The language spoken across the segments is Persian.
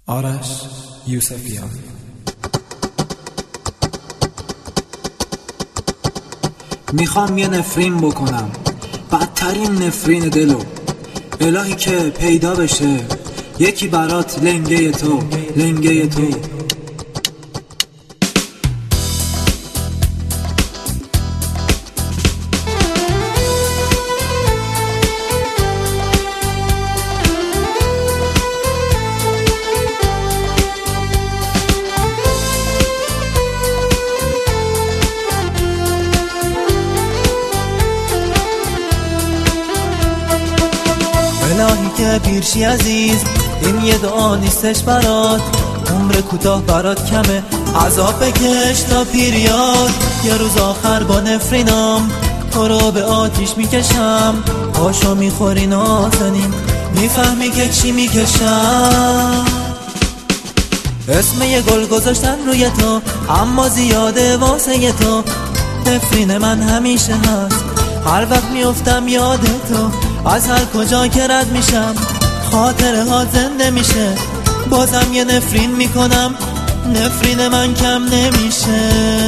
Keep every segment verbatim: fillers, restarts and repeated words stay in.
آرش یوسفیان. میخوام یه نفرین بکنم، بدترین نفرین دلو، الهی که پیدا بشه یکی برات لنگه تو لنگه تو. الهی که پیرشی عزیز، این یه دعا نیستش برات، عمر کوتاه برات کمه، عذاب بکش تا پیریاد. یه روز آخر با نفرینم تو رو به آتیش میکشم، پاشو میخوری نازنین میفهمی که چی میکشم. اسم یه گل گذاشتن روی تو، اما زیاده واسه تو. نفرین من همیشه هست، هر وقت میافتم یاد تو، از هر کجا که رد میشم خاطره ها زنده میشه. بازم یه نفرین میکنم، نفرین من کم نمیشه.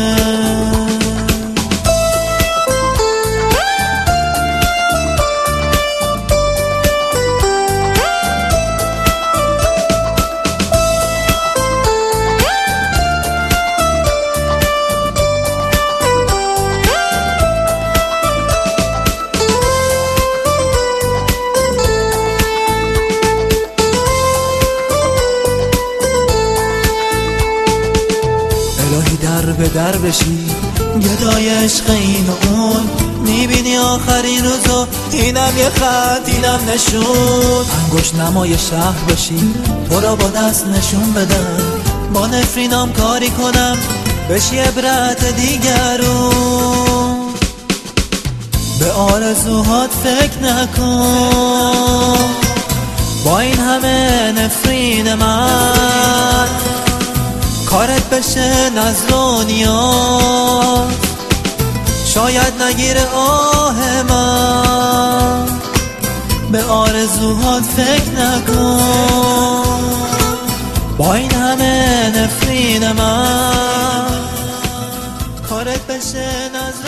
الهی در به در بشی، گدای عشق این و اون، میبینی آخرین روزو، اینم یه خط اینم نشون. انگوش نمای شهر بشی، تو را با دست نشون بدن، با نفرینام کاری کنم بشی عبرت دیگرون. به آرزوهات فکر نکن، با این همه نفرین من کارت بشه نظر و نیاز. شاید نگیره آه من، به آرزوهات فکر نکن، با این همه نفرین من کارت بشه نظر